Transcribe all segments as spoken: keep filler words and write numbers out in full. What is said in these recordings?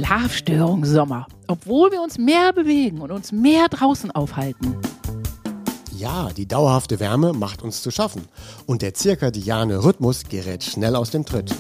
Schlafstörung Sommer, obwohl wir uns mehr bewegen und uns mehr draußen aufhalten. Ja, die dauerhafte Wärme macht uns zu schaffen und der zirkadiane Rhythmus gerät schnell aus dem Tritt.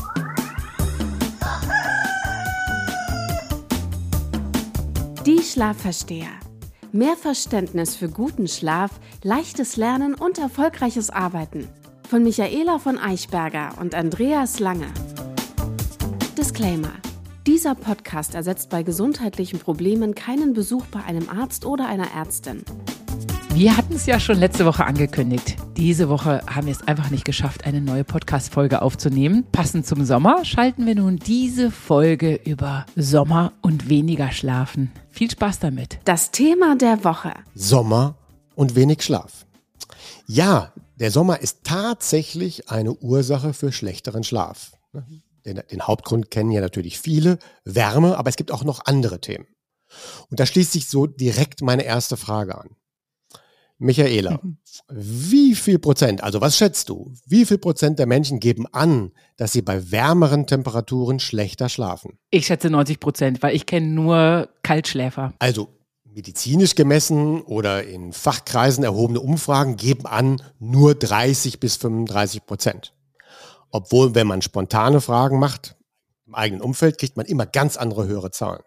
Die Schlafversteher. Mehr Verständnis für guten Schlaf, leichtes Lernen und erfolgreiches Arbeiten. Von Michaela von Eichberger und Andreas Lange. Disclaimer. Dieser Podcast ersetzt bei gesundheitlichen Problemen keinen Besuch bei einem Arzt oder einer Ärztin. Wir hatten es ja schon letzte Woche angekündigt. Diese Woche haben wir es einfach nicht geschafft, eine neue Podcast-Folge aufzunehmen. Passend zum Sommer schalten wir nun diese Folge über Sommer und weniger Schlafen. Viel Spaß damit. Das Thema der Woche. Sommer und wenig Schlaf. Ja, der Sommer ist tatsächlich eine Ursache für schlechteren Schlaf. Den, den Hauptgrund kennen ja natürlich viele, Wärme, aber es gibt auch noch andere Themen. Und da schließt sich so direkt meine erste Frage an. Michaela, mhm. wie viel Prozent, also was schätzt du, wie viel Prozent der Menschen geben an, dass sie bei wärmeren Temperaturen schlechter schlafen? Ich schätze neunzig Prozent, weil ich kenne nur Kaltschläfer. Also medizinisch gemessen oder in Fachkreisen erhobene Umfragen geben an nur dreißig bis fünfunddreißig Prozent. Obwohl, wenn man spontane Fragen macht, im eigenen Umfeld, kriegt man immer ganz andere höhere Zahlen.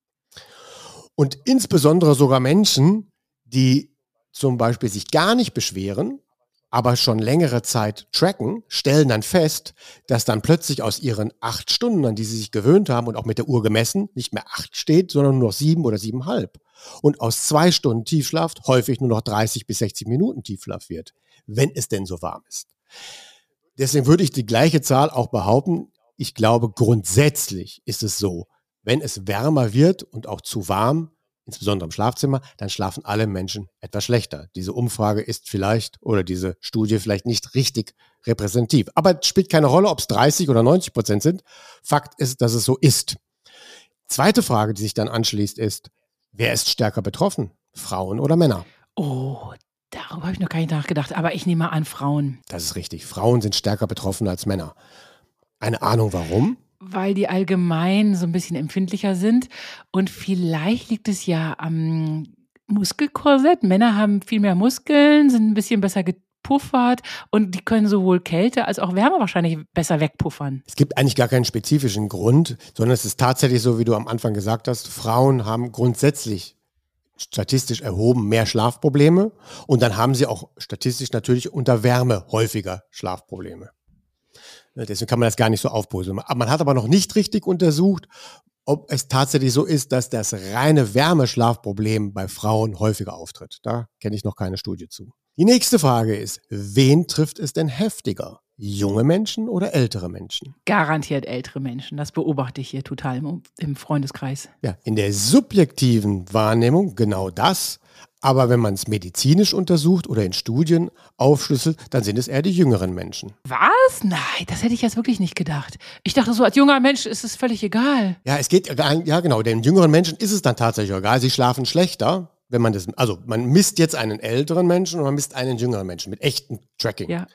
Und insbesondere sogar Menschen, die zum Beispiel sich gar nicht beschweren, aber schon längere Zeit tracken, stellen dann fest, dass dann plötzlich aus ihren acht Stunden, an die sie sich gewöhnt haben und auch mit der Uhr gemessen, nicht mehr acht steht, sondern nur noch sieben oder siebeneinhalb. Und aus zwei Stunden Tiefschlaf häufig nur noch dreißig bis sechzig Minuten Tiefschlaf wird, wenn es denn so warm ist. Deswegen würde ich die gleiche Zahl auch behaupten. Ich glaube, grundsätzlich ist es so, wenn es wärmer wird und auch zu warm, insbesondere im Schlafzimmer, dann schlafen alle Menschen etwas schlechter. Diese Umfrage ist vielleicht oder diese Studie vielleicht nicht richtig repräsentativ. Aber es spielt keine Rolle, ob es dreißig oder neunzig Prozent sind. Fakt ist, dass es so ist. Zweite Frage, die sich dann anschließt, ist, wer ist stärker betroffen? Frauen oder Männer? Oh, darüber habe ich noch gar nicht nachgedacht, aber ich nehme an Frauen. Das ist richtig. Frauen sind stärker betroffen als Männer. Eine Ahnung, warum? Weil die allgemein so ein bisschen empfindlicher sind und vielleicht liegt es ja am Muskelkorsett. Männer haben viel mehr Muskeln, sind ein bisschen besser gepuffert und die können sowohl Kälte als auch Wärme wahrscheinlich besser wegpuffern. Es gibt eigentlich gar keinen spezifischen Grund, sondern es ist tatsächlich so, wie du am Anfang gesagt hast, Frauen haben grundsätzlich statistisch erhoben mehr Schlafprobleme und dann haben sie auch statistisch natürlich unter Wärme häufiger Schlafprobleme. Deswegen kann man das gar nicht so aufbröseln. Man hat aber noch nicht richtig untersucht, ob es tatsächlich so ist, dass das reine Wärmeschlafproblem bei Frauen häufiger auftritt. Da kenne ich noch keine Studie zu. Die nächste Frage ist, wen trifft es denn heftiger? Junge Menschen oder ältere Menschen? Garantiert ältere Menschen. Das beobachte ich hier total im, im Freundeskreis. Ja, in der subjektiven Wahrnehmung genau das. Aber wenn man es medizinisch untersucht oder in Studien aufschlüsselt, dann sind es eher die jüngeren Menschen. Was? Nein, das hätte ich jetzt wirklich nicht gedacht. Ich dachte so, als junger Mensch ist es völlig egal. Ja, es geht, ja genau, den jüngeren Menschen ist es dann tatsächlich egal. Sie schlafen schlechter, wenn man das, also man misst jetzt einen älteren Menschen und man misst einen jüngeren Menschen mit echtem Tracking. Ja.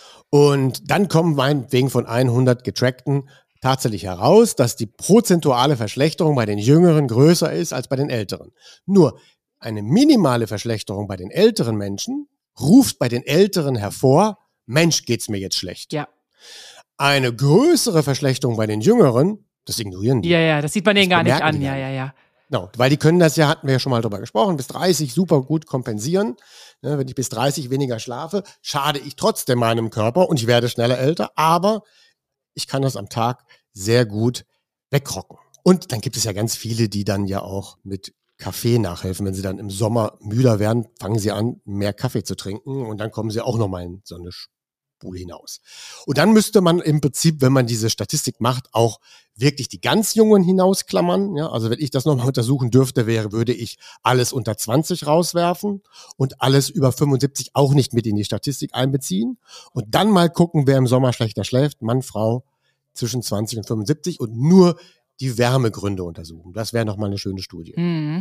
Und dann kommen meinetwegen von hundert getrackten tatsächlich heraus, dass die prozentuale Verschlechterung bei den Jüngeren größer ist als bei den Älteren. Nur eine minimale Verschlechterung bei den älteren Menschen ruft bei den Älteren hervor, Mensch, geht's mir jetzt schlecht. Ja. Eine größere Verschlechterung bei den Jüngeren, das ignorieren die. Ja, ja, das sieht man denen gar nicht an. Ja, ja, ja. Genau, weil die können das ja, hatten wir ja schon mal drüber gesprochen, bis dreißig super gut kompensieren. Ja, wenn ich bis dreißig weniger schlafe, schade ich trotzdem meinem Körper und ich werde schneller älter, aber ich kann das am Tag sehr gut wegrocken. Und dann gibt es ja ganz viele, die dann ja auch mit Kaffee nachhelfen. Wenn sie dann im Sommer müder werden, fangen sie an, mehr Kaffee zu trinken und dann kommen sie auch nochmal in so eine Spule hinaus. Und dann müsste man im Prinzip, wenn man diese Statistik macht, auch wirklich die ganz Jungen hinausklammern. Ja, also wenn ich das nochmal untersuchen dürfte, wäre, würde ich alles unter zwanzig rauswerfen und alles über fünfundsiebzig auch nicht mit in die Statistik einbeziehen und dann mal gucken, wer im Sommer schlechter schläft, Mann, Frau, zwischen zwanzig und fünfundsiebzig und nur die Wärmegründe untersuchen. Das wäre nochmal eine schöne Studie. Mhm.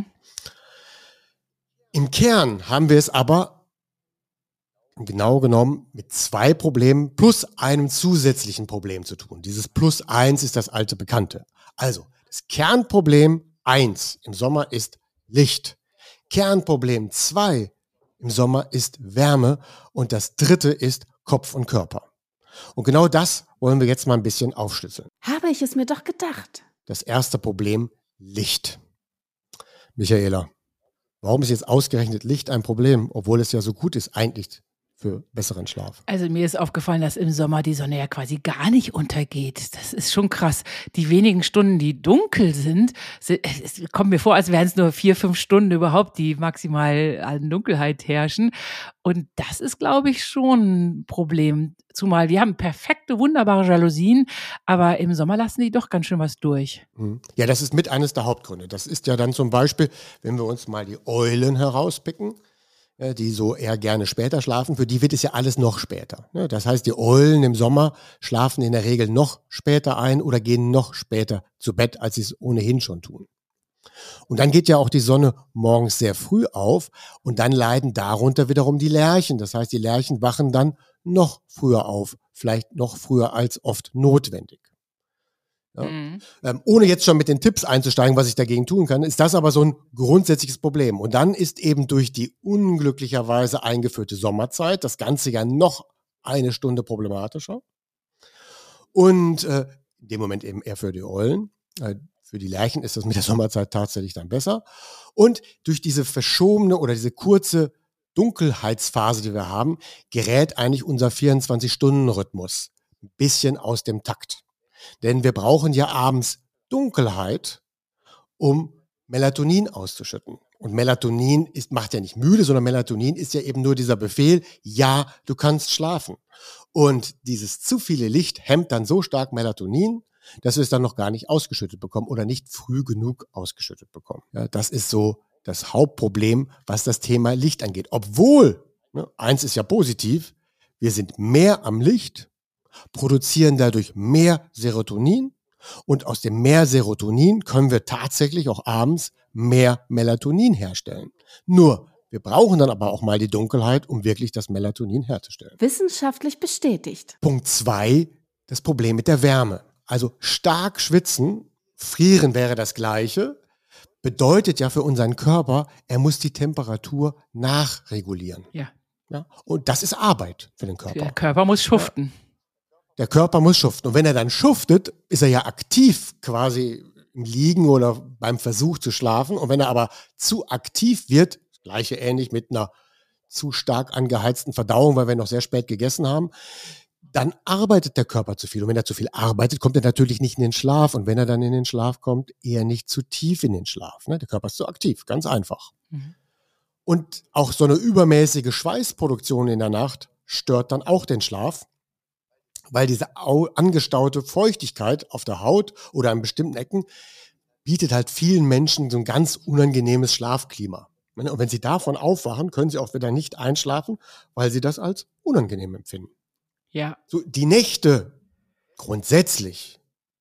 Im Kern haben wir es aber genau genommen mit zwei Problemen plus einem zusätzlichen Problem zu tun. Dieses Plus eins ist das alte Bekannte. Also, das Das Kernproblem eins im Sommer ist Licht. Kernproblem zwei im Sommer ist Wärme. Und das dritte ist Kopf und Körper. Und genau das wollen wir jetzt mal ein bisschen aufschlüsseln. Habe ich es mir doch gedacht. Das erste Problem, Licht. Michaela, warum ist jetzt ausgerechnet Licht ein Problem, obwohl es ja so gut ist eigentlich für besseren Schlaf? Also mir ist aufgefallen, dass im Sommer die Sonne ja quasi gar nicht untergeht. Das ist schon krass. Die wenigen Stunden, die dunkel sind, sind es kommt mir vor, als wären es nur vier, fünf Stunden überhaupt, die maximal an Dunkelheit herrschen. Und das ist, glaube ich, schon ein Problem. Zumal wir haben perfekte, wunderbare Jalousien, aber im Sommer lassen die doch ganz schön was durch. Ja, das ist mit eines der Hauptgründe. Das ist ja dann zum Beispiel, wenn wir uns mal die Eulen herauspicken, die so eher gerne später schlafen, für die wird es ja alles noch später. Das heißt, die Eulen im Sommer schlafen in der Regel noch später ein oder gehen noch später zu Bett, als sie es ohnehin schon tun. Und dann geht ja auch die Sonne morgens sehr früh auf und dann leiden darunter wiederum die Lerchen. Das heißt, die Lerchen wachen dann noch früher auf, vielleicht noch früher als oft notwendig. Ja. Mhm. Ähm, ohne jetzt schon mit den Tipps einzusteigen, was ich dagegen tun kann, ist das aber so ein grundsätzliches Problem. Und dann ist eben durch die unglücklicherweise eingeführte Sommerzeit das Ganze ja noch eine Stunde problematischer. Und äh, in dem Moment eben eher für die Eulen. Äh, für die Lerchen ist das mit der Sommerzeit tatsächlich dann besser. Und durch diese verschobene oder diese kurze Dunkelheitsphase, die wir haben, gerät eigentlich unser vierundzwanzig-Stunden-Rhythmus ein bisschen aus dem Takt. Denn wir brauchen ja abends Dunkelheit, um Melatonin auszuschütten. Und Melatonin ist, macht ja nicht müde, sondern Melatonin ist ja eben nur dieser Befehl, ja, du kannst schlafen. Und dieses zu viele Licht hemmt dann so stark Melatonin, dass wir es dann noch gar nicht ausgeschüttet bekommen oder nicht früh genug ausgeschüttet bekommen. Ja, das ist so das Hauptproblem, was das Thema Licht angeht. Obwohl, ne, eins ist ja positiv, wir sind mehr am Licht, produzieren dadurch mehr Serotonin und aus dem mehr Serotonin können wir tatsächlich auch abends mehr Melatonin herstellen. Nur, wir brauchen dann aber auch mal die Dunkelheit, um wirklich das Melatonin herzustellen. Wissenschaftlich bestätigt. Punkt zwei, das Problem mit der Wärme. Also stark schwitzen, frieren wäre das Gleiche, bedeutet ja für unseren Körper, er muss die Temperatur nachregulieren. Ja. Ja, und das ist Arbeit für den Körper. Der Körper muss schuften. Ja. Der Körper muss schuften. Und wenn er dann schuftet, ist er ja aktiv quasi im Liegen oder beim Versuch zu schlafen. Und wenn er aber zu aktiv wird, das Gleiche ähnlich mit einer zu stark angeheizten Verdauung, weil wir noch sehr spät gegessen haben, dann arbeitet der Körper zu viel. Und wenn er zu viel arbeitet, kommt er natürlich nicht in den Schlaf. Und wenn er dann in den Schlaf kommt, eher nicht zu tief in den Schlaf. Ne? Der Körper ist zu aktiv, ganz einfach. Mhm. Und auch so eine übermäßige Schweißproduktion in der Nacht stört dann auch den Schlaf, weil diese angestaute Feuchtigkeit auf der Haut oder an bestimmten Ecken bietet halt vielen Menschen so ein ganz unangenehmes Schlafklima. Und wenn sie davon aufwachen, können sie auch wieder nicht einschlafen, weil sie das als unangenehm empfinden. Ja. So, die Nächte grundsätzlich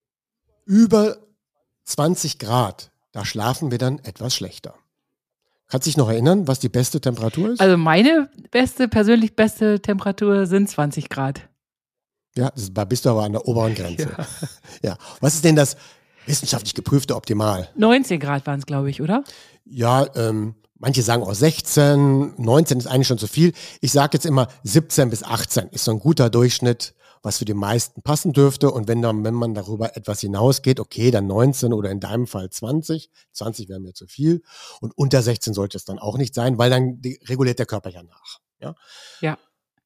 über zwanzig Grad, da schlafen wir dann etwas schlechter. Kannst du dich noch erinnern, was die beste Temperatur ist? Also meine beste, persönlich beste Temperatur sind zwanzig Grad. Ja, da bist du aber an der oberen Grenze. Ja. Ja. Was ist denn das wissenschaftlich geprüfte Optimal? neunzehn Grad waren es, glaube ich, oder? Ja, ähm, manche sagen auch sechzehn, neunzehn ist eigentlich schon zu viel. Ich sage jetzt immer siebzehn bis achtzehn ist so ein guter Durchschnitt, was für die meisten passen dürfte. Und wenn dann, wenn man darüber etwas hinausgeht, okay, dann neunzehn oder in deinem Fall zwanzig. zwanzig wäre mir zu viel. Und unter sechzehn sollte es dann auch nicht sein, weil dann die, reguliert der Körper ja nach. Ja. Ja.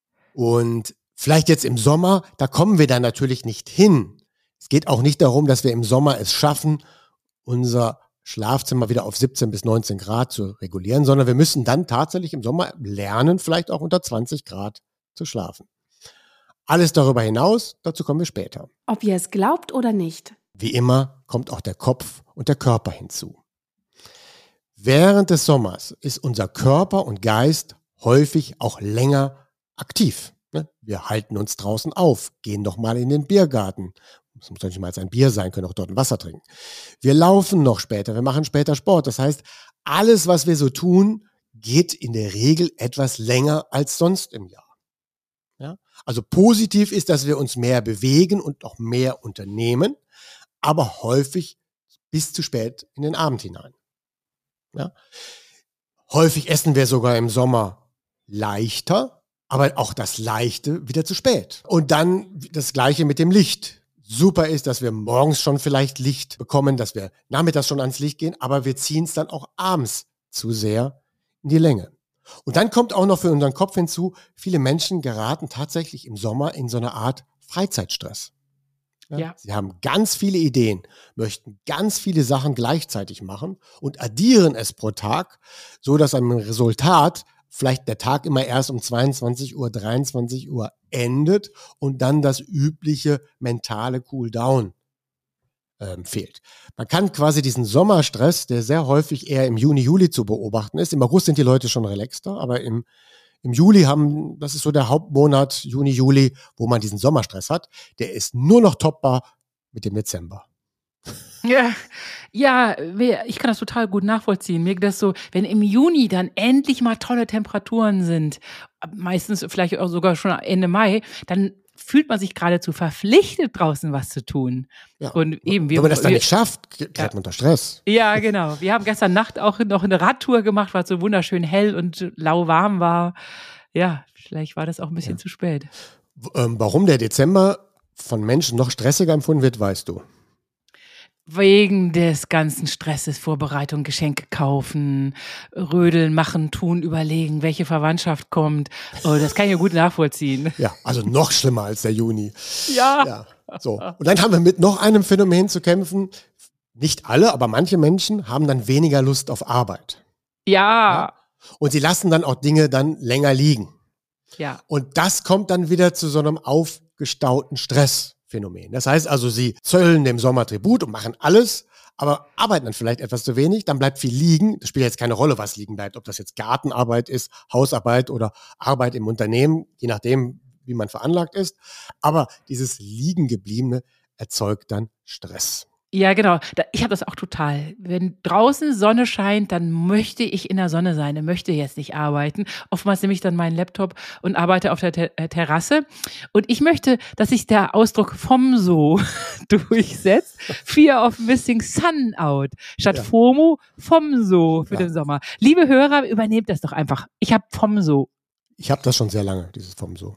Und vielleicht jetzt im Sommer, da kommen wir dann natürlich nicht hin. Es geht auch nicht darum, dass wir im Sommer es schaffen, unser Schlafzimmer wieder auf siebzehn bis neunzehn Grad zu regulieren, sondern wir müssen dann tatsächlich im Sommer lernen, vielleicht auch unter zwanzig Grad zu schlafen. Alles darüber hinaus, dazu kommen wir später. Ob ihr es glaubt oder nicht. Wie immer kommt auch der Kopf und der Körper hinzu. Während des Sommers ist unser Körper und Geist häufig auch länger aktiv. Wir halten uns draußen auf, gehen doch mal in den Biergarten. Es muss doch nicht mal ein Bier sein, können auch dort ein Wasser trinken. Wir laufen noch später, wir machen später Sport. Das heißt, alles, was wir so tun, geht in der Regel etwas länger als sonst im Jahr. Ja? Also positiv ist, dass wir uns mehr bewegen und auch mehr unternehmen, aber häufig bis zu spät in den Abend hinein. Ja? Häufig essen wir sogar im Sommer leichter, aber auch das Leichte wieder zu spät. Und dann das Gleiche mit dem Licht. Super ist, dass wir morgens schon vielleicht Licht bekommen, dass wir nachmittags schon ans Licht gehen, aber wir ziehen es dann auch abends zu sehr in die Länge. Und dann kommt auch noch für unseren Kopf hinzu, viele Menschen geraten tatsächlich im Sommer in so eine Art Freizeitstress. Ja? Ja. Sie haben ganz viele Ideen, möchten ganz viele Sachen gleichzeitig machen und addieren es pro Tag, so dass am Resultat vielleicht der Tag immer erst um zweiundzwanzig Uhr, dreiundzwanzig Uhr endet und dann das übliche mentale Cooldown ähm, fehlt. Man kann quasi diesen Sommerstress, der sehr häufig eher im Juni, Juli zu beobachten ist, im August sind die Leute schon relaxter, aber im, im Juli haben, das ist so der Hauptmonat, Juni, Juli, wo man diesen Sommerstress hat, der ist nur noch toppbar mit dem Dezember. Ja, ja, ich kann das total gut nachvollziehen. Mir geht das so, wenn im Juni dann endlich mal tolle Temperaturen sind, meistens vielleicht auch sogar schon Ende Mai, dann fühlt man sich geradezu verpflichtet, draußen was zu tun. Ja. Und eben, wir, wenn man das dann wir, nicht schafft, gerät ja. man unter Stress. Ja, genau. Wir haben gestern Nacht auch noch eine Radtour gemacht, weil es so wunderschön hell und lauwarm war. Ja, vielleicht war das auch ein bisschen ja. zu spät. Ähm, warum der Dezember von Menschen noch stressiger empfunden wird, weißt du? Wegen des ganzen Stresses, Vorbereitung, Geschenke kaufen, rödeln, machen, tun, überlegen, welche Verwandtschaft kommt. Oh, das kann ich ja gut nachvollziehen. Ja, also noch schlimmer als der Juni. Ja. ja. So. Und dann haben wir mit noch einem Phänomen zu kämpfen. Nicht alle, aber manche Menschen haben dann weniger Lust auf Arbeit. Ja. ja? Und sie lassen dann auch Dinge dann länger liegen. Ja. Und das kommt dann wieder zu so einem aufgestauten Stress. Phänomen. Das heißt also, sie zöllen dem Sommer Tribut und machen alles, aber arbeiten dann vielleicht etwas zu wenig, dann bleibt viel liegen. Das spielt jetzt keine Rolle, was liegen bleibt, ob das jetzt Gartenarbeit ist, Hausarbeit oder Arbeit im Unternehmen, je nachdem, wie man veranlagt ist. Aber dieses Liegengebliebene erzeugt dann Stress. Ja, genau. Ich habe das auch total. Wenn draußen Sonne scheint, dann möchte ich in der Sonne sein. Ich möchte jetzt nicht arbeiten. Oftmals nehme ich dann meinen Laptop und arbeite auf der Ter- Terrasse. Und ich möchte, dass sich der Ausdruck FOMSO durchsetzt. Fear of Missing Sun Out. Statt ja. FOMO, FOMSO für ja. den Sommer. Liebe Hörer, übernehmt das doch einfach. Ich habe FOMSO. Ich habe das schon sehr lange, dieses FOMSO.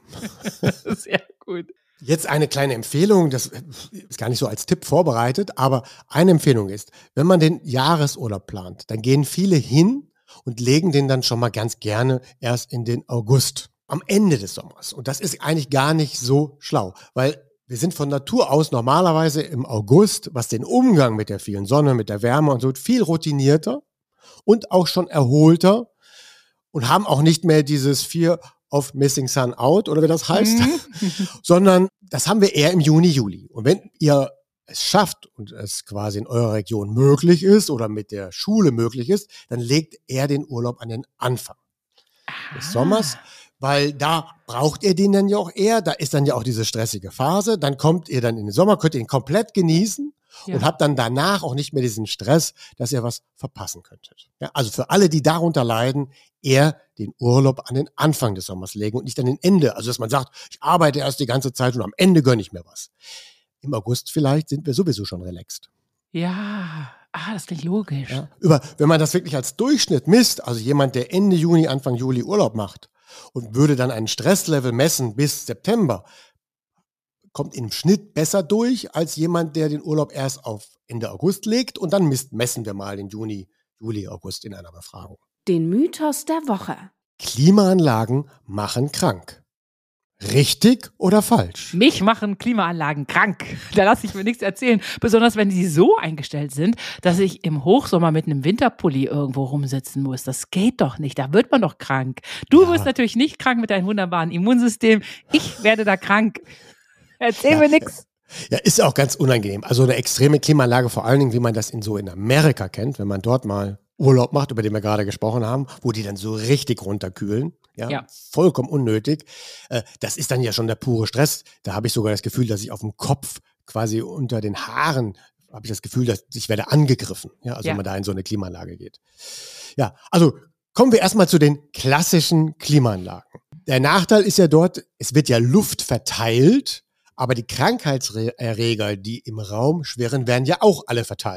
Sehr gut. Jetzt eine kleine Empfehlung, das ist gar nicht so als Tipp vorbereitet, aber eine Empfehlung ist, wenn man den Jahresurlaub plant, dann gehen viele hin und legen den dann schon mal ganz gerne erst in den August, am Ende des Sommers. Und das ist eigentlich gar nicht so schlau, weil wir sind von Natur aus normalerweise im August, was den Umgang mit der vielen Sonne, mit der Wärme und so, viel routinierter und auch schon erholter und haben auch nicht mehr dieses Fear of Missing Sun Out oder wie das heißt, mhm. sondern das haben wir eher im Juni, Juli. Und wenn ihr es schafft und es quasi in eurer Region möglich ist oder mit der Schule möglich ist, dann legt eher den Urlaub an den Anfang ah. des Sommers, weil da braucht ihr den dann ja auch eher, da ist dann ja auch diese stressige Phase, dann kommt ihr dann in den Sommer, könnt ihr ihn komplett genießen. Ja. Und habt dann danach auch nicht mehr diesen Stress, dass ihr was verpassen könntet. Ja, also für alle, die darunter leiden, eher den Urlaub an den Anfang des Sommers legen und nicht an den Ende. Also dass man sagt, ich arbeite erst die ganze Zeit und am Ende gönne ich mir was. Im August vielleicht sind wir sowieso schon relaxed. Ja, ah, das klingt logisch. Ja, über, wenn man das wirklich als Durchschnitt misst, also jemand, der Ende Juni, Anfang Juli Urlaub macht und würde dann einen Stresslevel messen bis September, kommt im Schnitt besser durch als jemand, der den Urlaub erst auf Ende August legt und dann misst, messen wir mal den Juni, Juli, August in einer Befragung. Den Mythos der Woche. Klimaanlagen machen krank. Richtig oder falsch? Mich machen Klimaanlagen krank. Da lasse ich mir nichts erzählen. Besonders wenn sie so eingestellt sind, dass ich im Hochsommer mit einem Winterpulli irgendwo rumsitzen muss. Das geht doch nicht. Da wird man doch krank. Du ja. wirst natürlich nicht krank mit deinem wunderbaren Immunsystem. Ich werde da krank. Erzähl ja, mir nix. Ja, ist ja auch ganz unangenehm. Also eine extreme Klimaanlage, vor allen Dingen, wie man das in so in Amerika kennt, wenn man dort mal Urlaub macht, über den wir gerade gesprochen haben, wo die dann so richtig runterkühlen. Ja, ja. Vollkommen unnötig. Das ist dann ja schon der pure Stress. Da habe ich sogar das Gefühl, dass ich auf dem Kopf quasi unter den Haaren habe ich das Gefühl, dass ich werde angegriffen. Ja, also ja. wenn man da in so eine Klimaanlage geht. Ja, also kommen wir erstmal zu den klassischen Klimaanlagen. Der Nachteil ist ja dort, es wird ja Luft verteilt, aber die Krankheitserreger, die im Raum schwirren, werden ja auch alle verteilt.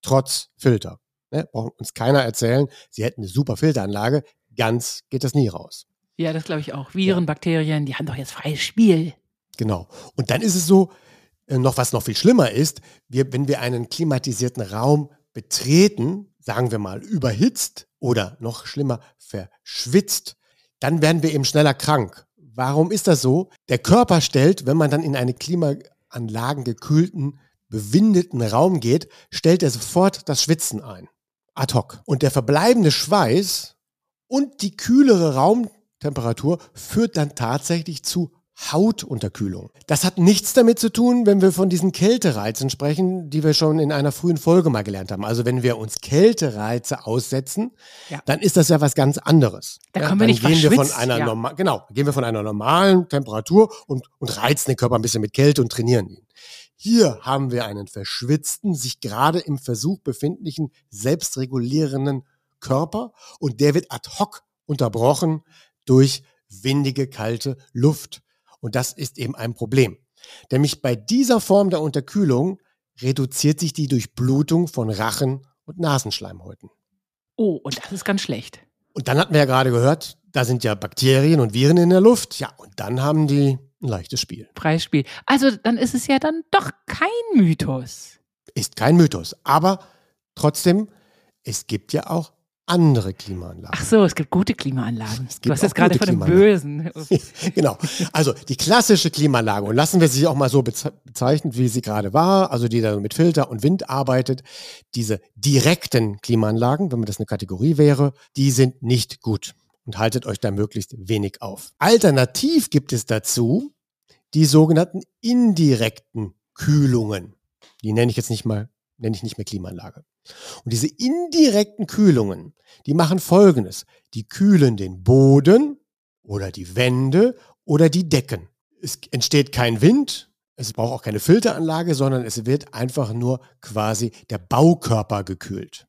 trotz Filter. Ne? Braucht uns keiner erzählen, sie hätten eine super Filteranlage. Ganz geht das nie raus. Ja, das glaube ich auch. Viren, ja. Bakterien, die haben doch jetzt freies Spiel. Genau. Und dann ist es so, noch was noch viel schlimmer ist, wir, wenn wir einen klimatisierten Raum betreten, sagen wir mal überhitzt oder noch schlimmer verschwitzt, dann werden wir eben schneller krank. Warum ist das so? Der Körper stellt, wenn man dann in einen klimaanlagengekühlten, bewindeten Raum geht, stellt er sofort das Schwitzen ein. Ad hoc. Und der verbleibende Schweiß und die kühlere Raumtemperatur führt dann tatsächlich zu Hautunterkühlung. Das hat nichts damit zu tun, wenn wir von diesen Kältereizen sprechen, die wir schon in einer frühen Folge mal gelernt haben. Also wenn wir uns Kältereize aussetzen, ja. dann ist das ja was ganz anderes. Da ja, kommen wir nicht gehen wir von verschwitzt, einer ja. norma- Genau, gehen wir von einer normalen Temperatur und, und reizen den Körper ein bisschen mit Kälte und trainieren ihn. Hier haben wir einen verschwitzten, sich gerade im Versuch befindlichen, selbstregulierenden Körper und der wird ad hoc unterbrochen durch windige, kalte Luft. Und das ist eben ein Problem. Nämlich bei dieser Form der Unterkühlung reduziert sich die Durchblutung von Rachen- und Nasenschleimhäuten. Oh, und das ist ganz schlecht. Und dann hatten wir ja gerade gehört, da sind ja Bakterien und Viren in der Luft. Ja, und dann haben die ein leichtes Spiel. Freies Spiel. Also dann ist es ja dann doch kein Mythos. Ist kein Mythos. Aber trotzdem, es gibt ja auch andere Klimaanlagen. Ach so, es gibt gute Klimaanlagen. Du hast jetzt gerade von dem Bösen. Genau. Also die klassische Klimaanlage, und lassen wir sie auch mal so bezeichnen, wie sie gerade war, also die da mit Filter und Wind arbeitet, diese direkten Klimaanlagen, wenn man das eine Kategorie wäre, die sind nicht gut und haltet euch da möglichst wenig auf. Alternativ gibt es dazu die sogenannten indirekten Kühlungen. Die nenne ich jetzt nicht mal, nenne ich nicht mehr Klimaanlage. Und diese indirekten Kühlungen, die machen Folgendes. Die kühlen den Boden oder die Wände oder die Decken. Es entsteht kein Wind, es braucht auch keine Filteranlage, sondern es wird einfach nur quasi der Baukörper gekühlt.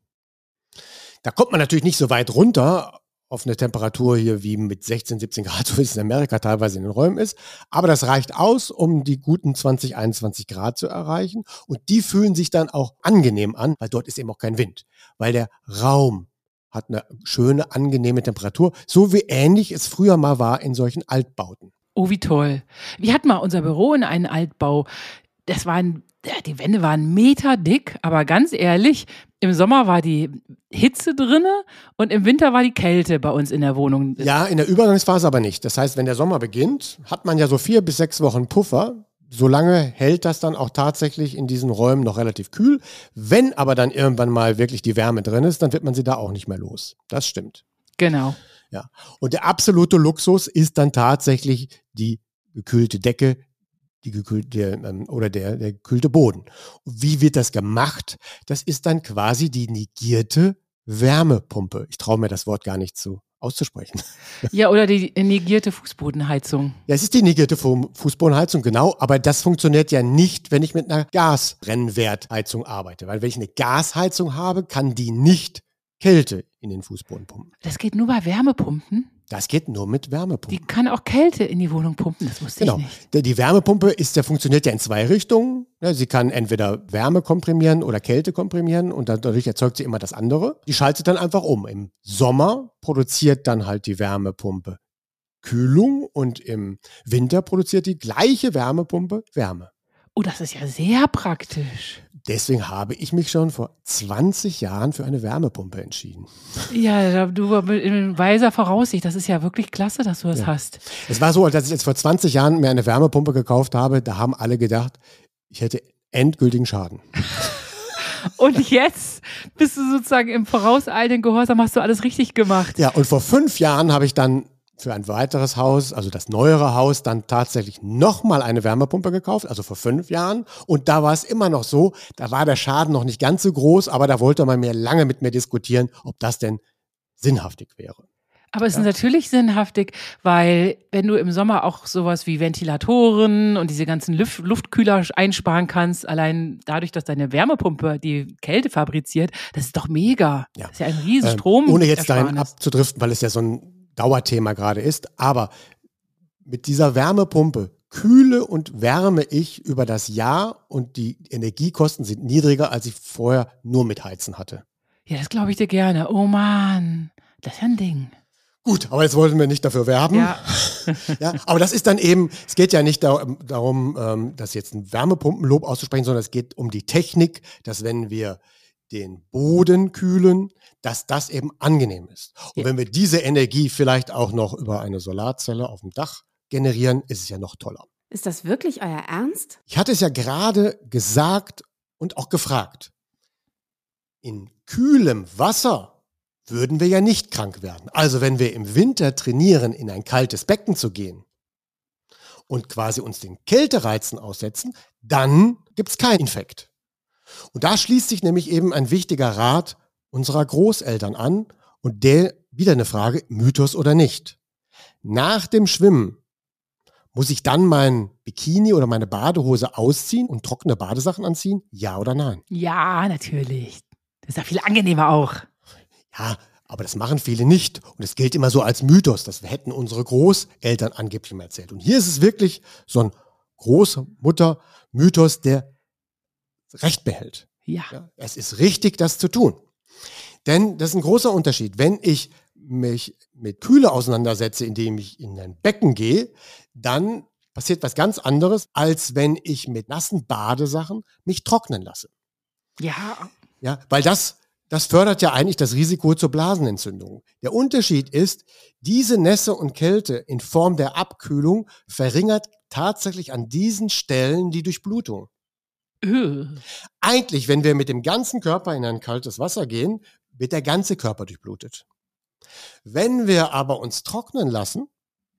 Da kommt man natürlich nicht so weit runter auf eine Temperatur hier wie mit sechzehn, siebzehn Grad, so wie es in Amerika teilweise in den Räumen ist. Aber das reicht aus, um die guten zwanzig, einundzwanzig Grad zu erreichen. Und die fühlen sich dann auch angenehm an, weil dort ist eben auch kein Wind. Weil der Raum hat eine schöne, angenehme Temperatur, so wie ähnlich es früher mal war in solchen Altbauten. Oh, wie toll. Wir hatten mal unser Büro in einem Altbau. Das waren, die Wände waren meterdick, aber ganz ehrlich, im Sommer war die Hitze drinne und im Winter war die Kälte bei uns in der Wohnung. Ja, in der Übergangsphase aber nicht. Das heißt, wenn der Sommer beginnt, hat man ja so vier bis sechs Wochen Puffer. Solange hält das dann auch tatsächlich in diesen Räumen noch relativ kühl. Wenn aber dann irgendwann mal wirklich die Wärme drin ist, dann wird man sie da auch nicht mehr los. Das stimmt. Genau. Ja. Und der absolute Luxus ist dann tatsächlich die gekühlte Decke, die gekühlte, ähm, oder der, der gekühlte Boden. Und wie wird das gemacht? Das ist dann quasi die negierte Wärmepumpe. Ich traue mir das Wort gar nicht zu auszusprechen. Ja, oder die negierte Fußbodenheizung. Ja, es ist die negierte Fußbodenheizung, genau, aber das funktioniert ja nicht, wenn ich mit einer Gasbrennwertheizung arbeite. Weil wenn ich eine Gasheizung habe, kann die nicht Kälte in den Fußboden pumpen. Das geht nur bei Wärmepumpen? Das geht nur mit Wärmepumpen. Die kann auch Kälte in die Wohnung pumpen, das wusste genau. ich nicht. Die, die Wärmepumpe ist, der funktioniert ja in zwei Richtungen. Sie kann entweder Wärme komprimieren oder Kälte komprimieren und dadurch erzeugt sie immer das andere. Die schaltet dann einfach um. Im Sommer produziert dann halt die Wärmepumpe Kühlung und im Winter produziert die gleiche Wärmepumpe Wärme. Oh, das ist ja sehr praktisch. Deswegen habe ich mich schon vor zwanzig Jahren für eine Wärmepumpe entschieden. Ja, du in weiser Voraussicht. Das ist ja wirklich klasse, dass du das ja. hast. Es war so, als ich jetzt vor zwanzig Jahren mir eine Wärmepumpe gekauft habe, da haben alle gedacht, ich hätte endgültigen Schaden. Und jetzt bist du sozusagen im vorauseilenden Gehorsam, hast du alles richtig gemacht. Ja, und vor fünf Jahren habe ich dann für ein weiteres Haus, also das neuere Haus, dann tatsächlich nochmal eine Wärmepumpe gekauft, also vor fünf Jahren. Und da war es immer noch so, da war der Schaden noch nicht ganz so groß, aber da wollte man mir lange mit mir diskutieren, ob das denn sinnhaftig wäre. Aber es ja. ist natürlich sinnhaftig, weil wenn du im Sommer auch sowas wie Ventilatoren und diese ganzen Luft- Luftkühler einsparen kannst, allein dadurch, dass deine Wärmepumpe die Kälte fabriziert, das ist doch mega. Ja. Das ist ja ein riesen Strom. Ähm, ohne jetzt dahin abzudriften, weil es ja so ein Dauerthema gerade ist, aber mit dieser Wärmepumpe kühle und wärme ich über das Jahr und die Energiekosten sind niedriger, als ich vorher nur mit Heizen hatte. Ja, das glaube ich dir gerne. Oh Mann, das ist ja ein Ding. Gut, aber jetzt wollten wir nicht dafür werben. Ja. Ja, aber das ist dann eben, es geht ja nicht da, darum, ähm, das jetzt ein Wärmepumpenlob auszusprechen, sondern es geht um die Technik, dass wenn wir den Boden kühlen, dass das eben angenehm ist. Und Ja. wenn wir diese Energie vielleicht auch noch über eine Solarzelle auf dem Dach generieren, ist es ja noch toller. Ist das wirklich euer Ernst? Ich hatte es ja gerade gesagt und auch gefragt. In kühlem Wasser würden wir ja nicht krank werden. Also wenn wir im Winter trainieren, in ein kaltes Becken zu gehen und quasi uns den Kältereizen aussetzen, dann gibt es keinen Infekt. Und da schließt sich nämlich eben ein wichtiger Rat unserer Großeltern an und der, wieder eine Frage, Mythos oder nicht. Nach dem Schwimmen muss ich dann mein Bikini oder meine Badehose ausziehen und trockene Badesachen anziehen? Ja oder nein? Ja, natürlich. Das ist ja viel angenehmer auch. Ja, aber das machen viele nicht. Und es gilt immer so als Mythos. Das hätten unsere Großeltern angeblich mal erzählt. Und hier ist es wirklich so ein Großmutter-Mythos, der Recht behält. Ja. Ja, es ist richtig, das zu tun. Denn das ist ein großer Unterschied. Wenn ich mich mit Kühle auseinandersetze, indem ich in ein Becken gehe, dann passiert was ganz anderes, als wenn ich mit nassen Badesachen mich trocknen lasse. Ja. Ja, weil das, das fördert ja eigentlich das Risiko zur Blasenentzündung. Der Unterschied ist, diese Nässe und Kälte in Form der Abkühlung verringert tatsächlich an diesen Stellen die Durchblutung. Öh. Eigentlich, wenn wir mit dem ganzen Körper in ein kaltes Wasser gehen, wird der ganze Körper durchblutet. Wenn wir aber uns trocknen lassen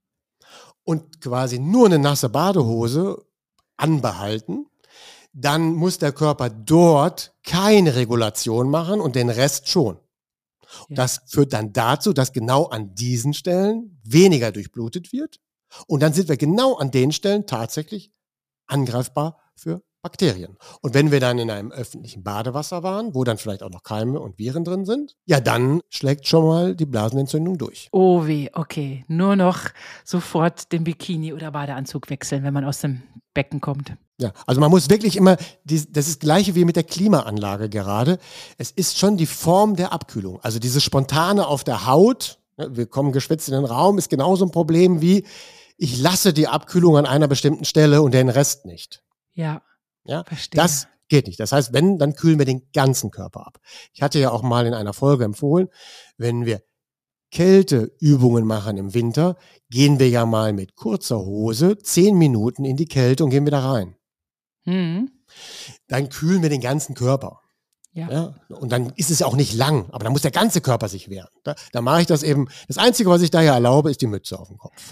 und quasi nur eine nasse Badehose anbehalten, dann muss der Körper dort keine Regulation machen und den Rest schon. Ja. Das führt dann dazu, dass genau an diesen Stellen weniger durchblutet wird und dann sind wir genau an den Stellen tatsächlich angreifbar für Bakterien. Und wenn wir dann in einem öffentlichen Badewasser waren, wo dann vielleicht auch noch Keime und Viren drin sind, ja, dann schlägt schon mal die Blasenentzündung durch. Oh weh, okay. Nur noch sofort den Bikini oder Badeanzug wechseln, wenn man aus dem Becken kommt. Ja, also man muss wirklich immer, die, das ist das Gleiche wie mit der Klimaanlage gerade. Es ist schon die Form der Abkühlung. Also diese spontane auf der Haut, wir kommen geschwitzt in den Raum, ist genauso ein Problem wie, ich lasse die Abkühlung an einer bestimmten Stelle und den Rest nicht. Ja, Ja, verstehe. das geht nicht. Das heißt, wenn, dann kühlen wir den ganzen Körper ab. Ich hatte ja auch mal in einer Folge empfohlen, wenn wir Kälteübungen machen im Winter, gehen wir ja mal mit kurzer Hose zehn Minuten in die Kälte und gehen wieder rein. Mhm. Dann kühlen wir den ganzen Körper. Ja. Ja, und dann ist es ja auch nicht lang, aber dann muss der ganze Körper sich wehren. Da, da mache ich das eben. Das Einzige, was ich da ja erlaube, ist die Mütze auf dem Kopf.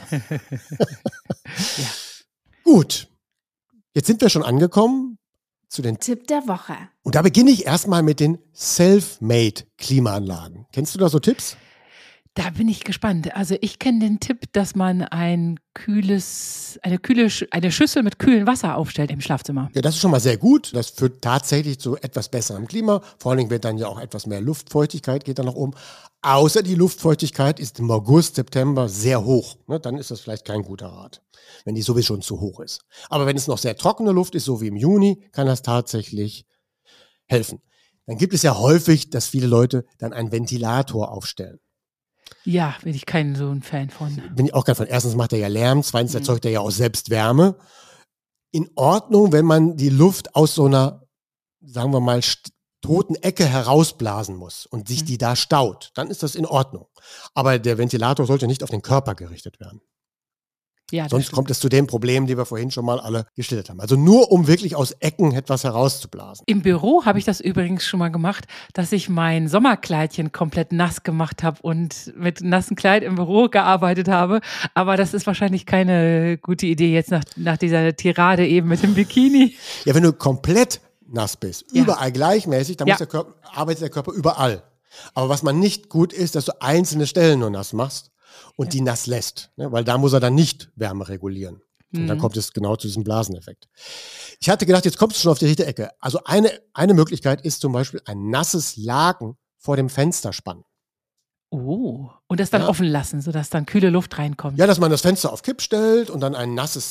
Ja. Gut, jetzt sind wir schon angekommen zu den Tipp der Woche. Und da beginne ich erstmal mit den Self-Made-Klimaanlagen. Kennst du da so Tipps? Da bin ich gespannt. Also ich kenne den Tipp, dass man ein kühles, eine kühle, Sch- eine Schüssel mit kühlem Wasser aufstellt im Schlafzimmer. Ja, das ist schon mal sehr gut. Das führt tatsächlich zu etwas besserem Klima. Vor allen Dingen wird dann ja auch etwas mehr Luftfeuchtigkeit, geht dann nach oben. Außer die Luftfeuchtigkeit ist im August, September sehr hoch. Ne, dann ist das vielleicht kein guter Rat, wenn die sowieso schon zu hoch ist. Aber wenn es noch sehr trockene Luft ist, so wie im Juni, kann das tatsächlich helfen. Dann gibt es ja häufig, dass viele Leute dann einen Ventilator aufstellen. Ja, bin ich kein so ein Fan von. Bin ich auch kein von. Erstens macht er ja Lärm, zweitens erzeugt er ja auch selbst Wärme. In Ordnung, wenn man die Luft aus so einer, sagen wir mal, st- toten Ecke herausblasen muss und sich die da staut, dann ist das in Ordnung. Aber der Ventilator sollte nicht auf den Körper gerichtet werden. Ja, das Sonst stimmt. kommt es zu den Problemen, die wir vorhin schon mal alle geschildert haben. Also nur, um wirklich aus Ecken etwas herauszublasen. Im Büro habe ich das übrigens schon mal gemacht, dass ich mein Sommerkleidchen komplett nass gemacht habe und mit nassem Kleid im Büro gearbeitet habe. Aber das ist wahrscheinlich keine gute Idee jetzt nach, nach dieser Tirade eben mit dem Bikini. Ja, wenn du komplett nass bist, Ja. überall gleichmäßig, dann Ja. muss der Körper, arbeitet der Körper überall. Aber was man nicht gut ist, dass du einzelne Stellen nur nass machst und die nass lässt, ne? Weil da muss er dann nicht Wärme regulieren. Und dann Mhm. kommt es genau zu diesem Blaseneffekt. Ich hatte gedacht, jetzt kommst du schon auf die richtige Ecke. Also eine, eine Möglichkeit ist zum Beispiel ein nasses Laken vor dem Fenster spannen. Oh, und das dann Ja. offen lassen, sodass dann kühle Luft reinkommt. Ja, dass man das Fenster auf Kipp stellt und dann ein nasses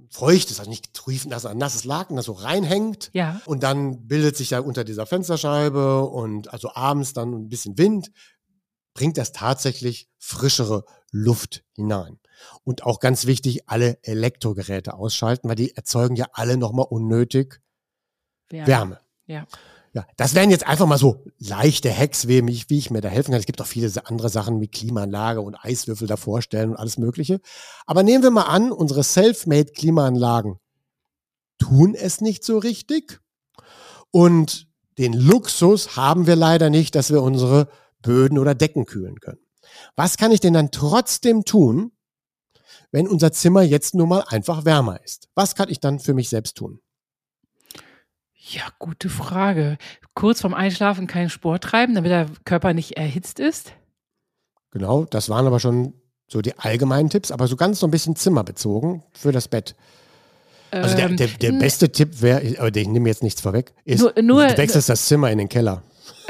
feucht ist, also nicht triefend, also ein nasses Laken, das so reinhängt. Ja. Und dann bildet sich ja unter dieser Fensterscheibe und also abends dann ein bisschen Wind, bringt das tatsächlich frischere Luft hinein. Und auch ganz wichtig, alle Elektrogeräte ausschalten, weil die erzeugen ja alle nochmal unnötig Wärme. Wärme. Ja. Ja, das wären jetzt einfach mal so leichte Hacks, wie ich, wie ich mir da helfen kann. Es gibt auch viele andere Sachen wie Klimaanlage und Eiswürfel davor stellen und alles Mögliche. Aber nehmen wir mal an, unsere Selfmade-Klimaanlagen tun es nicht so richtig. Und den Luxus haben wir leider nicht, dass wir unsere Böden oder Decken kühlen können. Was kann ich denn dann trotzdem tun, wenn unser Zimmer jetzt nun mal einfach wärmer ist? Was kann ich dann für mich selbst tun? Ja, gute Frage. Kurz vorm Einschlafen keinen Sport treiben, damit der Körper nicht erhitzt ist? Genau, das waren aber schon so die allgemeinen Tipps, aber so ganz so ein bisschen zimmerbezogen für das Bett. Also der, der, der beste Tipp wäre, aber ich nehme jetzt nichts vorweg, ist, nur, nur, du wechselst das Zimmer in den Keller.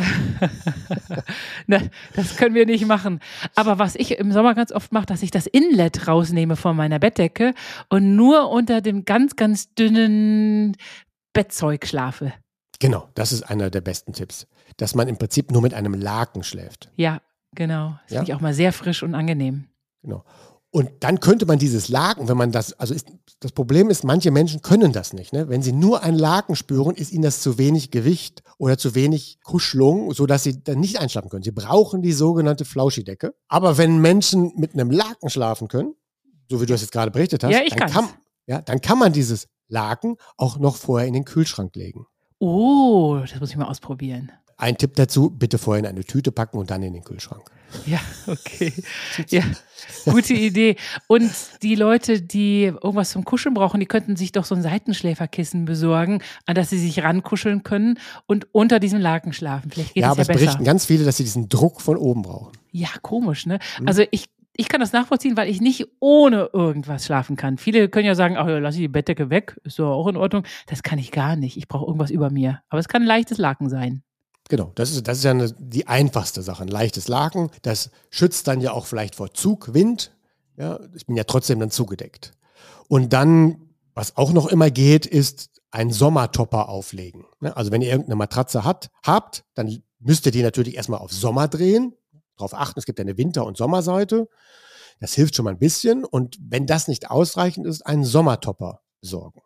Na, das können wir nicht machen. Aber was ich im Sommer ganz oft mache, dass ich das Inlet rausnehme von meiner Bettdecke und nur unter dem ganz, ganz dünnen Bettzeug schlafe. Genau, das ist einer der besten Tipps. Dass man im Prinzip nur mit einem Laken schläft. Ja, genau. Das ja? finde ich auch mal sehr frisch und angenehm. Genau. Und dann könnte man dieses Laken, wenn man das, also ist, das Problem ist, manche Menschen können das nicht. Ne? Wenn sie nur ein Laken spüren, ist ihnen das zu wenig Gewicht oder zu wenig Kuschelung, sodass sie dann nicht einschlafen können. Sie brauchen die sogenannte Flauschidecke. Aber wenn Menschen mit einem Laken schlafen können, so wie du das jetzt gerade berichtet hast, ja, ich dann, kann, ja, dann kann man dieses Laken auch noch vorher in den Kühlschrank legen. Oh, das muss ich mal ausprobieren. Ein Tipp dazu, bitte vorher in eine Tüte packen und dann in den Kühlschrank. Ja, okay. Ja, gute Idee. Und die Leute, die irgendwas zum Kuscheln brauchen, die könnten sich doch so ein Seitenschläferkissen besorgen, an das sie sich rankuscheln können und unter diesem Laken schlafen. Vielleicht geht ja, es ja aber es besser. berichten ganz viele, dass sie diesen Druck von oben brauchen. Ja, komisch, ne? Mhm. Also ich Ich kann das nachvollziehen, weil ich nicht ohne irgendwas schlafen kann. Viele können ja sagen, ach ja, lass ich die Bettdecke weg, ist doch auch in Ordnung. Das kann ich gar nicht. Ich brauche irgendwas über mir. Aber es kann ein leichtes Laken sein. Genau, das ist, das ist ja eine, die einfachste Sache. Ein leichtes Laken, das schützt dann ja auch vielleicht vor Zug, Wind. Ja, ich bin ja trotzdem dann zugedeckt. Und dann, was auch noch immer geht, ist ein Sommertopper auflegen. Also wenn ihr irgendeine Matratze hat, habt, dann müsst ihr die natürlich erstmal auf Sommer drehen. Darauf achten, es gibt ja eine Winter- und Sommerseite. Das hilft schon mal ein bisschen. Und wenn das nicht ausreichend ist, einen Sommertopper besorgen.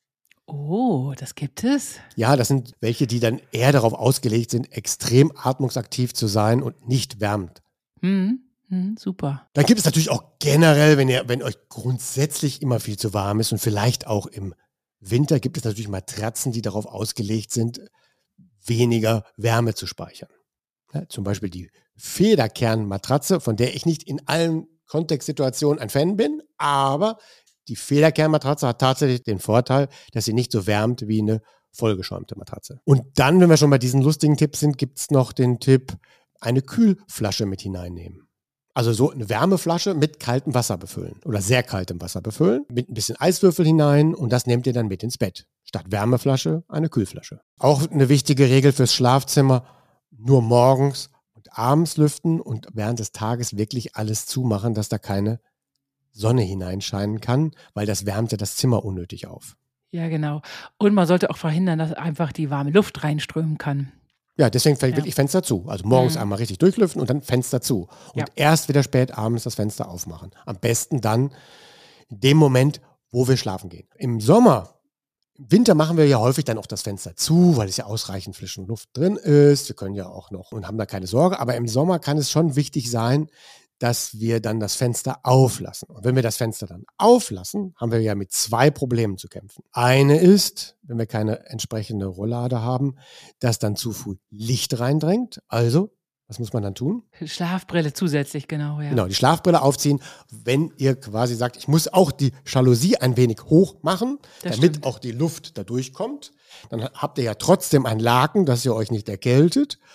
Oh, das gibt es? Ja, das sind welche, die dann eher darauf ausgelegt sind, extrem atmungsaktiv zu sein und nicht wärmend. Hm, hm, super. Dann gibt es natürlich auch generell, wenn ihr, wenn euch grundsätzlich immer viel zu warm ist und vielleicht auch im Winter, gibt es natürlich Matratzen, die darauf ausgelegt sind, weniger Wärme zu speichern. Ja, zum Beispiel die Federkernmatratze, von der ich nicht in allen Kontextsituationen ein Fan bin, aber die Federkernmatratze hat tatsächlich den Vorteil, dass sie nicht so wärmt wie eine vollgeschäumte Matratze. Und dann, wenn wir schon bei diesen lustigen Tipps sind, gibt es noch den Tipp, eine Kühlflasche mit hineinnehmen. Also so eine Wärmeflasche mit kaltem Wasser befüllen oder sehr kaltem Wasser befüllen, mit ein bisschen Eiswürfel hinein und das nehmt ihr dann mit ins Bett. Statt Wärmeflasche eine Kühlflasche. Auch eine wichtige Regel fürs Schlafzimmer, nur morgens und abends lüften und während des Tages wirklich alles zumachen, dass da keine Sonne hineinscheinen kann, weil das wärmt ja das Zimmer unnötig auf. Ja, genau. Und man sollte auch verhindern, dass einfach die warme Luft reinströmen kann. Ja, deswegen fällt Ja. wirklich Fenster zu. Also morgens Mhm. einmal richtig durchlüften und dann Fenster zu. Und Ja. erst wieder spät abends das Fenster aufmachen. Am besten dann in dem Moment, wo wir schlafen gehen. Im Sommer, im Winter machen wir ja häufig dann auch das Fenster zu, weil es ja ausreichend frische Luft drin ist. Wir können ja auch noch und haben da keine Sorge. Aber im Sommer kann es schon wichtig sein, dass wir dann das Fenster auflassen. Und wenn wir das Fenster dann auflassen, haben wir ja mit zwei Problemen zu kämpfen. Eine ist, wenn wir keine entsprechende Rolllade haben, dass dann zu viel Licht reindrängt. Also, was muss man dann tun? Schlafbrille zusätzlich, genau, ja. Genau, die Schlafbrille aufziehen. Wenn ihr quasi sagt, ich muss auch die Jalousie ein wenig hoch machen, Das damit stimmt. auch die Luft da durchkommt, dann habt ihr ja trotzdem ein Laken, dass ihr euch nicht erkältet.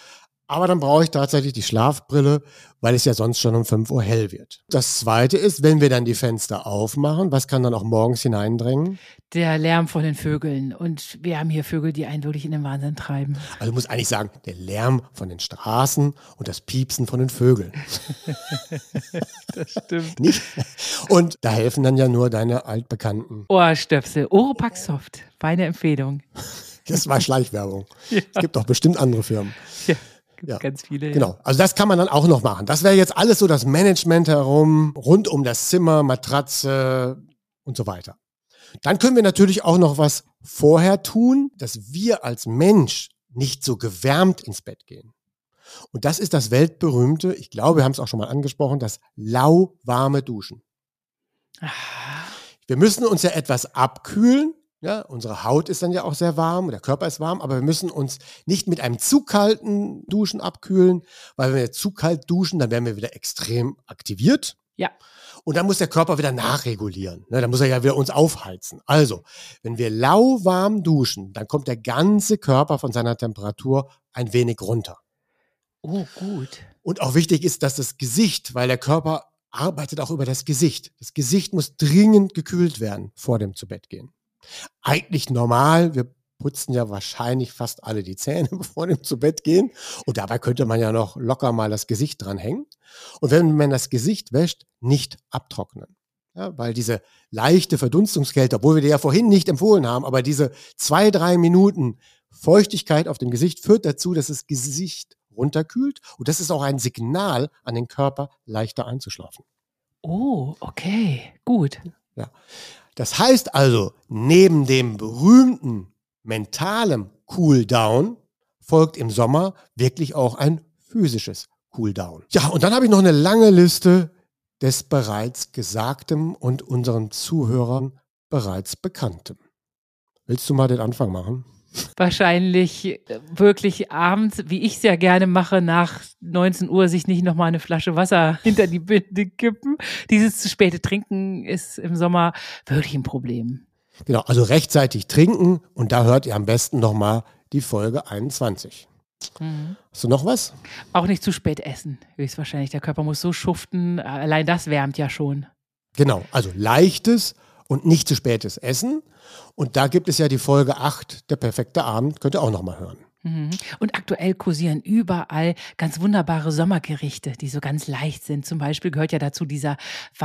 Aber dann brauche ich tatsächlich die Schlafbrille, weil es ja sonst schon um fünf Uhr hell wird. Das Zweite ist, wenn wir dann die Fenster aufmachen, was kann dann auch morgens hineindringen? Der Lärm von den Vögeln. Und wir haben hier Vögel, die einen wirklich in den Wahnsinn treiben. Also ich muss eigentlich sagen, der Lärm von den Straßen und das Piepsen von den Vögeln. Das stimmt. Nicht? Und da helfen dann ja nur deine altbekannten Ohrstöpsel, Oropax Soft, meine Empfehlung. Das war Schleichwerbung. Ja. Es gibt doch bestimmt andere Firmen. Ja, gibt Ja, ganz viele. Ja. Genau, also das kann man dann auch noch machen. Das wäre jetzt alles so das Management herum, rund um das Zimmer, Matratze und so weiter. Dann können wir natürlich auch noch was vorher tun, dass wir als Mensch nicht so gewärmt ins Bett gehen. Und das ist das weltberühmte, ich glaube, wir haben es auch schon mal angesprochen, das lauwarme Duschen. Ah, Wir müssen uns ja etwas abkühlen. Ja, unsere Haut ist dann ja auch sehr warm, der Körper ist warm, aber wir müssen uns nicht mit einem zu kalten Duschen abkühlen, weil wenn wir zu kalt duschen, dann werden wir wieder extrem aktiviert. ja. Und dann muss der Körper wieder nachregulieren. Ne, dann muss er ja wieder uns aufheizen. Also, wenn wir lauwarm duschen, dann kommt der ganze Körper von seiner Temperatur ein wenig runter. Oh, gut. Und auch wichtig ist, dass das Gesicht, weil der Körper arbeitet auch über das Gesicht. Das Gesicht muss dringend gekühlt werden vor dem Zubettgehen. Eigentlich normal, wir putzen ja wahrscheinlich fast alle die Zähne bevor dem zu Bett gehen. Und dabei könnte man ja noch locker mal das Gesicht dranhängen. Und wenn man das Gesicht wäscht, nicht abtrocknen. Ja, weil diese leichte Verdunstungskälte, obwohl wir die ja vorhin nicht empfohlen haben, aber diese zwei, drei Minuten Feuchtigkeit auf dem Gesicht führt dazu, dass das Gesicht runterkühlt. Und das ist auch ein Signal an den Körper, leichter einzuschlafen. Oh, okay, gut. Ja. Das heißt also, neben dem berühmten mentalen Cooldown folgt im Sommer wirklich auch ein physisches Cooldown. Ja, und dann habe ich noch eine lange Liste des bereits Gesagtem und unseren Zuhörern bereits Bekanntem. Willst du mal den Anfang machen? Wahrscheinlich wirklich abends, wie ich es ja gerne mache, nach neunzehn Uhr sich nicht nochmal eine Flasche Wasser hinter die Binde kippen. Dieses zu späte Trinken ist im Sommer wirklich ein Problem. Genau, also rechtzeitig trinken und da hört ihr am besten nochmal die Folge einundzwanzig. Mhm. Hast du noch was? Auch nicht zu spät essen, höchstwahrscheinlich. Der Körper muss so schuften, allein das wärmt ja schon. Genau, also leichtes und nicht zu spätes Essen. Und da gibt es ja die Folge acht, der perfekte Abend, könnt ihr auch nochmal hören. Mhm. Und aktuell kursieren überall ganz wunderbare Sommergerichte, die so ganz leicht sind. Zum Beispiel gehört ja dazu dieser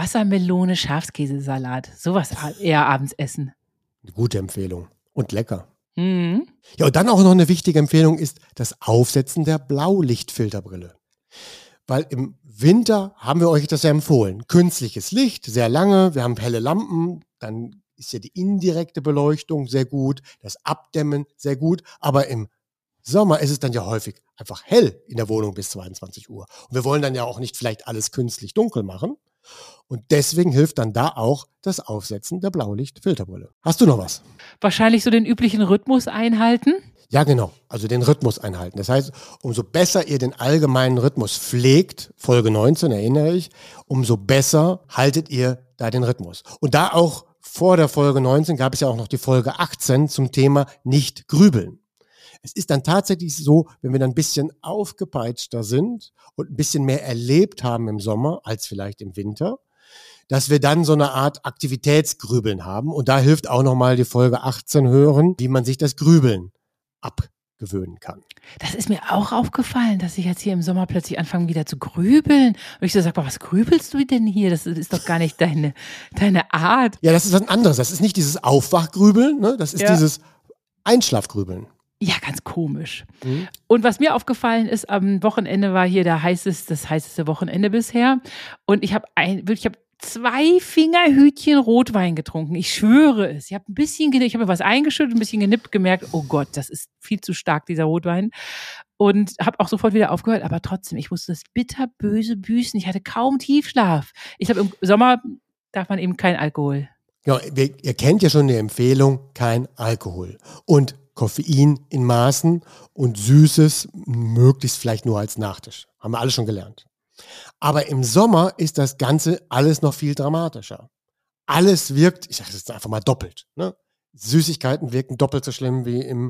Wassermelone-Schafskäsesalat. Sowas eher abends essen. Eine gute Empfehlung und lecker. Mhm. Ja, und dann auch noch eine wichtige Empfehlung ist das Aufsetzen der Blaulichtfilterbrille. Weil im Winter haben wir euch das ja empfohlen. Künstliches Licht, sehr lange, wir haben helle Lampen, dann ist ja die indirekte Beleuchtung sehr gut, das Abdämmen sehr gut, aber im Sommer ist es dann ja häufig einfach hell in der Wohnung bis zweiundzwanzig Uhr. Und wir wollen dann ja auch nicht vielleicht alles künstlich dunkel machen. Und deswegen hilft dann da auch das Aufsetzen der Blaulichtfilterbrille. Hast du noch was? Wahrscheinlich so den üblichen Rhythmus einhalten. Ja, genau. Also den Rhythmus einhalten. Das heißt, umso besser ihr den allgemeinen Rhythmus pflegt, Folge neunzehn erinnere ich, umso besser haltet ihr da den Rhythmus. Und da auch vor der Folge neunzehn gab es ja auch noch die Folge achtzehn zum Thema nicht grübeln. Es ist dann tatsächlich so, wenn wir dann ein bisschen aufgepeitschter sind und ein bisschen mehr erlebt haben im Sommer als vielleicht im Winter, dass wir dann so eine Art Aktivitätsgrübeln haben. Und da hilft auch nochmal die Folge achtzehn hören, wie man sich das Grübeln abgewöhnen kann. Das ist mir auch aufgefallen, dass ich jetzt hier im Sommer plötzlich anfange wieder zu grübeln. Und ich so sage, was grübelst du denn hier? Das ist doch gar nicht deine, deine Art. Ja, das ist was anderes. Das ist nicht dieses Aufwachgrübeln, ne? Das ist Ja. dieses Einschlafgrübeln. Ja, ganz komisch. Mhm. Und was mir aufgefallen ist, am Wochenende war hier der heißeste, das heißeste Wochenende bisher. Und ich habe ein, wirklich, ich habe zwei Fingerhütchen Rotwein getrunken. Ich schwöre es. Ich habe ein bisschen, ich habe mir was eingeschüttet, ein bisschen genippt, gemerkt, oh Gott, das ist viel zu stark, dieser Rotwein. Und habe auch sofort wieder aufgehört. Aber trotzdem, ich musste das bitterböse büßen. Ich hatte kaum Tiefschlaf. Ich glaube, im Sommer darf man eben kein Alkohol. Ja, wir, ihr kennt ja schon die Empfehlung, kein Alkohol. Und Koffein in Maßen und Süßes möglichst vielleicht nur als Nachtisch. Haben wir alle schon gelernt. Aber im Sommer ist das Ganze alles noch viel dramatischer. Alles wirkt, ich sage das jetzt einfach mal doppelt. Ne? Süßigkeiten wirken doppelt so schlimm wie im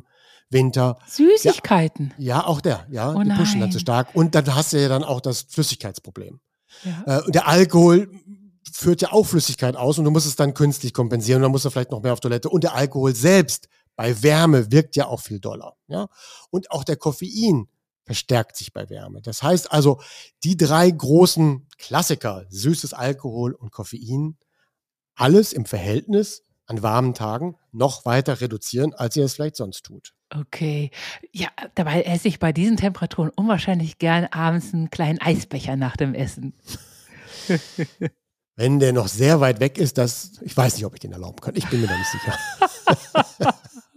Winter. Süßigkeiten? Ja, ja auch der. Ja, oh die pushen nein. dann zu stark. Und dann hast du ja dann auch das Flüssigkeitsproblem. Ja. Äh, und der Alkohol führt ja auch Flüssigkeit aus und du musst es dann künstlich kompensieren und dann musst du vielleicht noch mehr auf Toilette. Und der Alkohol selbst bei Wärme wirkt ja auch viel doller. Ja? Und auch der Koffein verstärkt sich bei Wärme. Das heißt also, die drei großen Klassiker, süßes Alkohol und Koffein, alles im Verhältnis an warmen Tagen noch weiter reduzieren, als ihr es vielleicht sonst tut. Okay. Ja, dabei esse ich bei diesen Temperaturen unwahrscheinlich gern abends einen kleinen Eisbecher nach dem Essen. Wenn der noch sehr weit weg ist, das, ich weiß nicht, ob ich den erlauben kann. Ich bin mir da nicht sicher.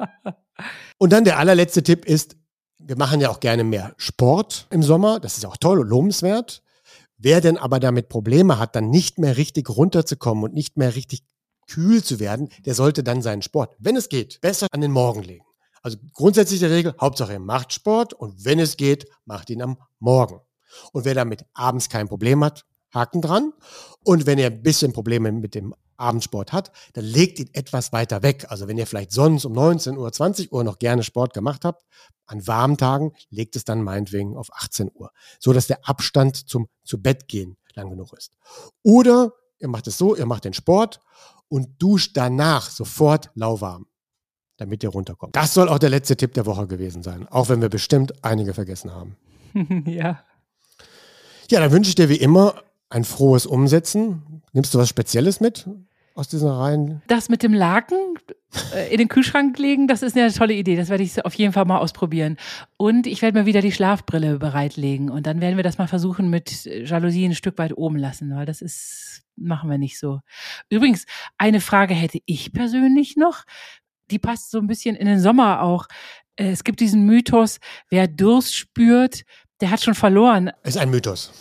Und dann der allerletzte Tipp ist, wir machen ja auch gerne mehr Sport im Sommer. Das ist auch toll und lobenswert. Wer denn aber damit Probleme hat, dann nicht mehr richtig runterzukommen und nicht mehr richtig kühl zu werden, der sollte dann seinen Sport, wenn es geht, besser an den Morgen legen. Also grundsätzlich die Regel, Hauptsache ihr macht Sport und wenn es geht, macht ihn am Morgen. Und wer damit abends kein Problem hat, Haken dran. Und wenn ihr ein bisschen Probleme mit dem Abendsport hat, dann legt ihn etwas weiter weg. Also wenn ihr vielleicht sonst um neunzehn Uhr, zwanzig Uhr noch gerne Sport gemacht habt, an warmen Tagen legt es dann meinetwegen auf achtzehn Uhr, so dass der Abstand zum zu Bett gehen lang genug ist. Oder ihr macht es so, ihr macht den Sport und duscht danach sofort lauwarm, damit ihr runterkommt. Das soll auch der letzte Tipp der Woche gewesen sein, auch wenn wir bestimmt einige vergessen haben. Ja. Ja, dann wünsche ich dir wie immer ein frohes Umsetzen. Nimmst du was Spezielles mit aus diesen Reihen? Das mit dem Laken äh, in den Kühlschrank legen, das ist eine tolle Idee. Das werde ich auf jeden Fall mal ausprobieren. Und ich werde mir wieder die Schlafbrille bereitlegen. Und dann werden wir das mal versuchen mit Jalousien ein Stück weit oben lassen, weil das ist, machen wir nicht so. Übrigens, eine Frage hätte ich persönlich noch. Die passt so ein bisschen in den Sommer auch. Äh, es gibt diesen Mythos, wer Durst spürt, der hat schon verloren. Ist ein Mythos.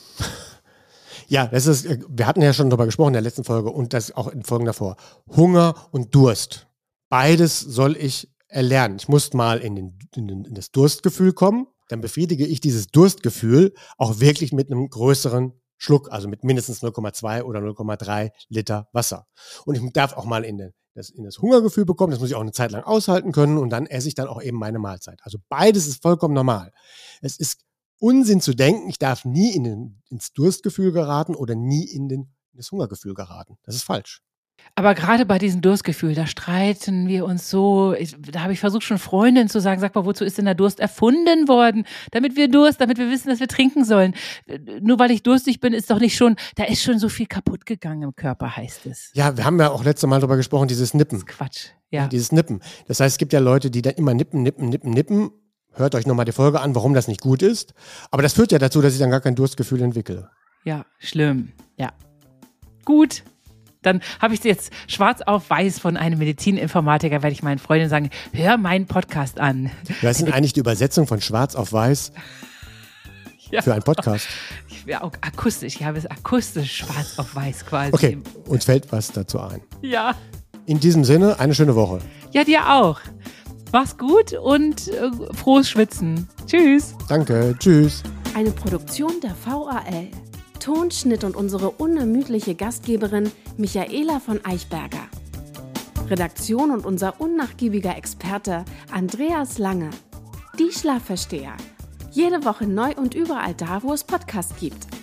Ja, das ist, wir hatten ja schon darüber gesprochen in der letzten Folge und das auch in Folgen davor. Hunger und Durst. Beides soll ich erlernen. Ich muss mal in, den, in, den, in das Durstgefühl kommen. Dann befriedige ich dieses Durstgefühl auch wirklich mit einem größeren Schluck, also mit mindestens null Komma zwei oder null Komma drei Liter Wasser. Und ich darf auch mal in, den, das, in das Hungergefühl bekommen. Das muss ich auch eine Zeit lang aushalten können und dann esse ich dann auch eben meine Mahlzeit. Also beides ist vollkommen normal. Es ist Unsinn zu denken, ich darf nie in den, ins Durstgefühl geraten oder nie in, den, in das Hungergefühl geraten. Das ist falsch. Aber gerade bei diesem Durstgefühl, da streiten wir uns so, ich, da habe ich versucht schon Freundinnen zu sagen, sag mal, wozu ist denn der Durst erfunden worden? Damit wir Durst, damit wir wissen, dass wir trinken sollen. Nur weil ich durstig bin, ist doch nicht schon, da ist schon so viel kaputt gegangen im Körper, heißt es. Ja, wir haben ja auch letztes Mal darüber gesprochen, dieses Nippen. Das ist Quatsch, ja. Dieses Nippen. Das heißt, es gibt ja Leute, die dann immer nippen, nippen, nippen, nippen. Hört euch nochmal die Folge an, warum das nicht gut ist. Aber das führt ja dazu, dass ich dann gar kein Durstgefühl entwickle. Ja, schlimm. Ja. Gut. Dann habe ich jetzt schwarz auf weiß von einem Medizininformatiker, werde ich meinen Freundinnen sagen, hör meinen Podcast an. Was ist denn eigentlich die Übersetzung von schwarz auf weiß ja. für einen Podcast? Ja, auch akustisch. Ich habe es akustisch schwarz auf weiß quasi. Okay, uns fällt was dazu ein. Ja. In diesem Sinne, eine schöne Woche. Ja, dir auch. Mach's gut und äh, frohes Schwitzen. Tschüss. Danke, tschüss. Eine Produktion der V A L. Tonschnitt und unsere unermüdliche Gastgeberin Michaela von Eichberger. Redaktion und unser unnachgiebiger Experte Andreas Lange. Die Schlafversteher. Jede Woche neu und überall da, wo es Podcasts gibt.